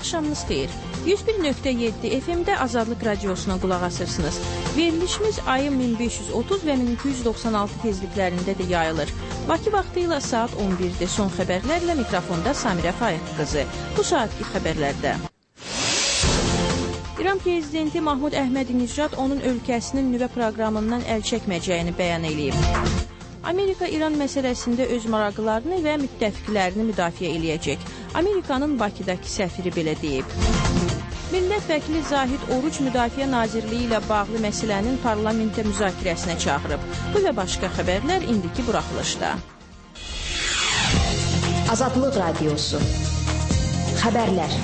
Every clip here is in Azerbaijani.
Axşamınız xeyir. 101.7 FM-də Azadlıq Radiosuna qulaq asırsınız. Verilişimiz ayın 1530 və 1296 tezliklərində də yayılır. Bakı vaxtı ilə saat 11-də son xəbərlərlə mikrofonda Samirə Faiq qızı. Bu saatki xəbərlərdə. İran prezidenti Mahmud Əhmədi-Necad onun ölkəsinin nüvə proqramından əl çəkməyəcəyini bəyan edib. Amerika İran məsələsində öz maraqlarını və müttəfiqlərini müdafiə eləyəcək. Amerikanın Bakıdakı səfiri belə deyib. Millət vəkili Zahid Oruç Müdafiə Nazirliyi ilə bağlı məsələnin parlamentə müzakirəsinə çağırıb. Bu və başqa xəbərlər indiki buraxılışda. Azadlıq Radiosu. Xəbərlər.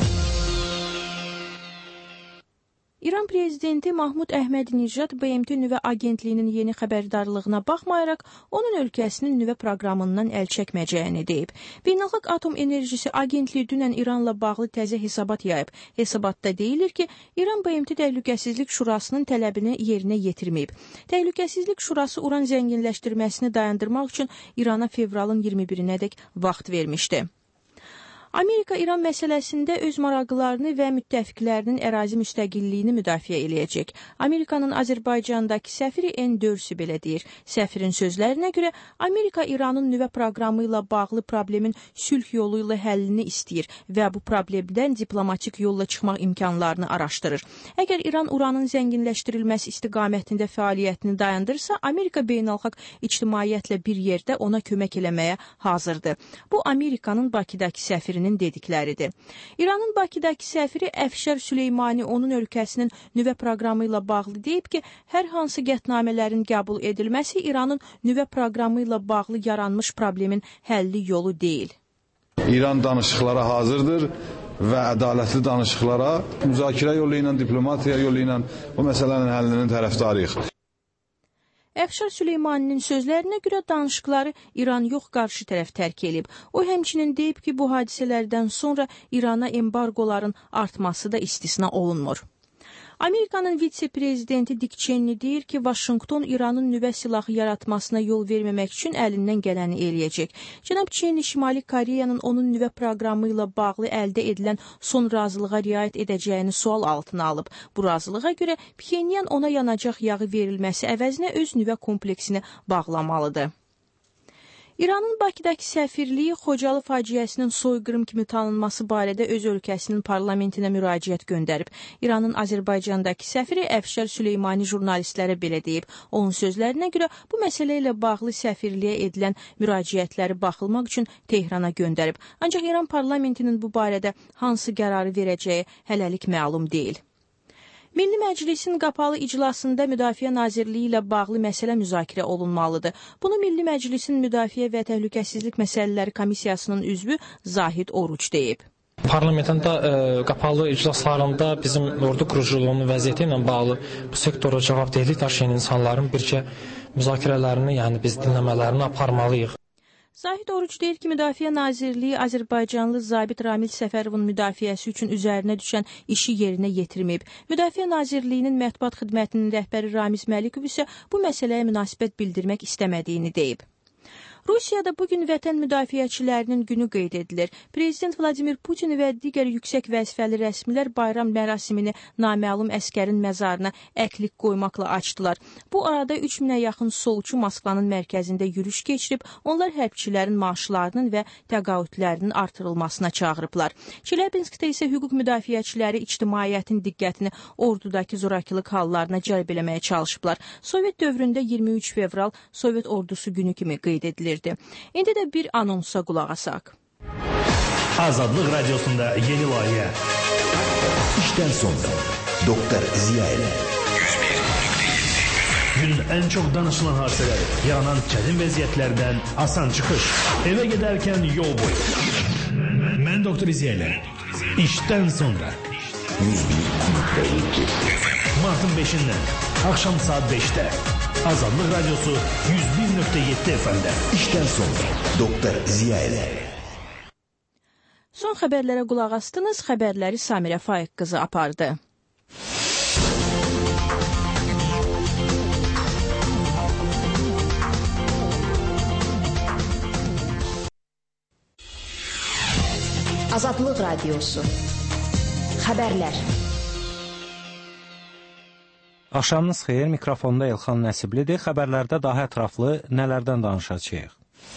İran prezidenti Mahmud Əhmədi-Necad BMT nüvə agentliyinin yeni xəbərdarlığına baxmayaraq, onun ölkəsinin nüvə proqramından əl çəkməyəcəyini deyib. Beynəlxalq Atom Enerjisi Agentliyi dünən İranla bağlı təzə hesabat yayıb. Hesabatda deyilir ki, İran BMT Təhlükəsizlik Şurasının tələbini yerinə yetirməyib. Təhlükəsizlik Şurası uran zənginləşdirməsini dayandırmaq üçün İrana fevralın 21-nədək vaxt vermişdi. Amerika İran məsələsində öz maraqlarını və müttəfiqlərinin ərazi müstəqilliyini müdafiə eləyəcək. Amerikanın Azərbaycandakı səfiri N4-sü belə deyir. Səfirin sözlərinə görə Amerika İranın nüvə proqramı ilə bağlı problemin sülh yolu ilə həllini istəyir və bu problemdən diplomatik yolla çıxmaq imkanlarını araşdırır. Əgər İran uranın zənginləşdirilməsi istiqamətində fəaliyyətini dayandırsa, Amerika beynəlxalq ictimaiyyətlə bir yerdə ona kömək eləməyə hazırdır. Bu Amerikanın Bakıdakı səfiri dedikləridir. İranın Bakıdakı səfiri Əfşar Süleymani onun ölkəsinin nüvə proqramı ilə bağlı deyib ki, hər hansı qətnamələrin qəbul edilməsi İranın nüvə proqramı ilə bağlı yaranmış problemin həlli yolu deyil. İran danışıqlara hazırdır və ədalətli danışıqlara müzakirə yolu ilə, diplomatiya yolu ilə bu məsələnin həllinin tərəfdarıyıq. Əfşar Süleymaninin sözlərinə görə danışıqları İran yox, qarşı tərəf tərk edib. O həmçinin deyib ki, bu hadisələrdən sonra İrana embargoların artması da istisna olunmur. Amerikanın vitse-prezidenti Dick Cheney deyir ki, Vaşinqton İranın nüvə silahı yaratmasına yol verməmək üçün əlindən gələni eləyəcək. Cənab Cheney Şimali Koreyanın onun nüvə proqramı ilə bağlı əldə edilən son razılığa riayət edəcəyini sual altına alıb. Bu razılığa görə Pxenyan ona yanacaq yağı verilməsi əvəzinə öz nüvə kompleksini bağlamalıdır. İranın Bakıdakı səfirliyi Xocalı faciəsinin soyqırım kimi tanınması barədə öz ölkəsinin parlamentinə müraciət göndərib. İranın Azərbaycandakı səfiri Əfşar Süleymani jurnalistlərə belə deyib. Onun sözlərinə görə bu məsələ ilə bağlı səfirliyə edilən müraciətləri baxılmaq üçün Tehrana göndərib. Ancaq İran parlamentinin bu barədə hansı qərarı verəcəyi hələlik məlum deyil. Milli Məclisin qapalı iclasında Müdafiə Nazirliyi ilə bağlı məsələ müzakirə olunmalıdır. Bunu Milli Məclisin Müdafiə və Təhlükəsizlik Məsələləri Komissiyasının üzvü Zahid Oruç deyib. Parlamentdə qapalı iclaslarında bizim ordu quruculuğunun vəziyyəti ilə bağlı bu sektora cavabdehlik daşıyan insanların bircə müzakirələrini, yəni biz dinləmələrini aparmalıyıq. Zahid Oruç deyir ki, Müdafiə Nazirliyi Azərbaycanlı zabit Ramil Səfərovun müdafiəsi üçün üzərinə düşən işi yerinə yetirməyib. Müdafiə Nazirliyinin mətbuat xidmətinin rəhbəri Ramiz Məlikov isə bu məsələyə münasibət bildirmək istəmədiyini deyib. Rusiyada bugün vətən müdafiəçilərinin günü qeyd edilir. Prezident Vladimir Putin və digər yüksək vəzifəli rəsmilər bayram mərasimini naməlum əskərin məzarına əklik qoymaqla açdılar. Bu arada 3000-ə yaxın solçu Moskvanın mərkəzində yürüyüş keçirib, onlar hərbçilərin maaşlarının və təqaüdlərinin artırılmasına çağırıblar. Çelebinskdə isə hüquq müdafiəçiləri ictimaiyyətin diqqətini ordudakı zorakılıq hallarına cəlb eləməyə çalışıblar. Sovet dövründə 23 fevral Sovet ordusu günü kimi qeyd edilir. İndi də bir anonsa qulaq asaq. Azadlıq Radiosunda yeni layihə. İşdən sonra Doktor Ziya ilə günün ən çox danışılan hadisələri, yaranan çətin vəziyyətlərdən asan çıxış, evə gedərkən yol boyu. Mən Doktor Ziya ilə İşdən sonra 101.2 Martın 5-dən axşam saat 5-də Azadlıq Radiosu 101.7 FM'də İşdən sonra Doktor Ziya ilə. Son xəbərlərə qulaq astınız. Xəbərləri Samirə Faiq qızı apardı. Azadlıq Radiosu. Xəbərlər. Axşamınız xeyir, mikrofonda Elxan Nəsiblidir. Xəbərlərdə daha ətraflı nələrdən danışacağıq?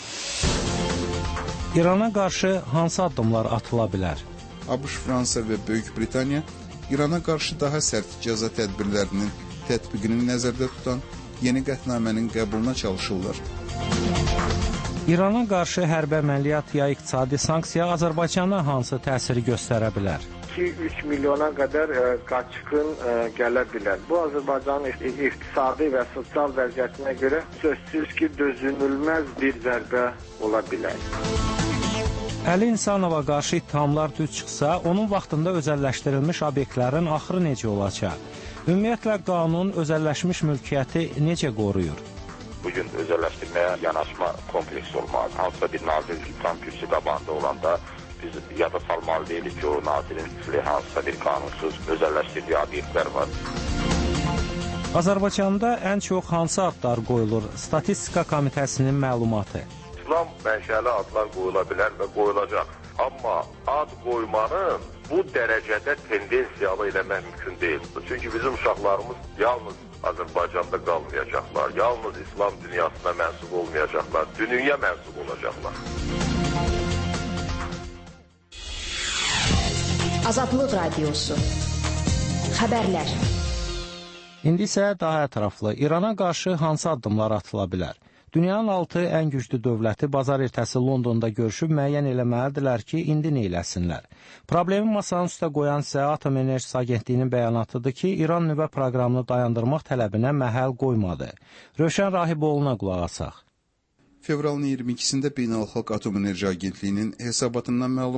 İrana qarşı hansı addımlar atıla bilər? ABŞ, Fransa və Böyük Britaniya İrana qarşı daha sərt cəza tədbirlərinin tətbiqini nəzərdə tutan yeni qətnamənin qəbuluna çalışırlar. İrana qarşı hərbi əməliyyat ya iqtisadi sanksiya Azərbaycana hansı təsiri göstərə bilər? 2-3 milyona qədər qaçqın gələ bilər. Bu, Azərbaycanın iqtisadi və sosial vəziyyətinə görə sözsüz ki, dözülməz bir zərbə ola bilər. Əli İnsanova qarşı ittihamlar düz çıxsa, onun vaxtında özəlləşdirilmiş obyektlərin axırı necə olacaq? Ümumiyyətlə, qanun özəlləşmiş mülkiyyəti necə qoruyur? Bugün özəlləşdirməyə yanaşma kompleks olmalı. Hansısa bir nazir tam kürsü qabağında olanda biz yada salmalı deyilik ki, o nazirin hansısa bir qanunsuz özəlləşdirdiyi obyektlər var. Azərbaycanda ən çox hansı adlar qoyulur? Statistika Komitəsinin məlumatı. İslam mənşəli adlar qoyula bilər və qoyulacaq. Amma ad qoymanın bu dərəcədə tendensiyalı eləmək mümkün deyil. Çünki bizim uşaqlarımız yalnız Azərbaycanda qalmayacaqlar, yalnız İslam dünyasına mənsub olmayacaqlar, dünyaya mənsub olacaqlar. Azadlıq Radiosu. Xəbərlər. İndi isə daha ətraflı İrana qarşı hansı addımlar atıla bilər? Dünyanın 6 ən güclü dövləti bazar ertəsi Londonda görüşüb müəyyən eləməlidirlər ki, indi nə eləsinlər. Problemi masanın üstə qoyan isə Atom Enerjisi Agentliyinin bəyanatıdır ki, İran nüvə proqramını dayandırmaq tələbinə məhəl qoymadı. Rövşən Rahiboğlu'na qulaq asaq. Fevralın 22-sində Beynəlxalq Atom Enerji Agentliyinin hesabatından məlum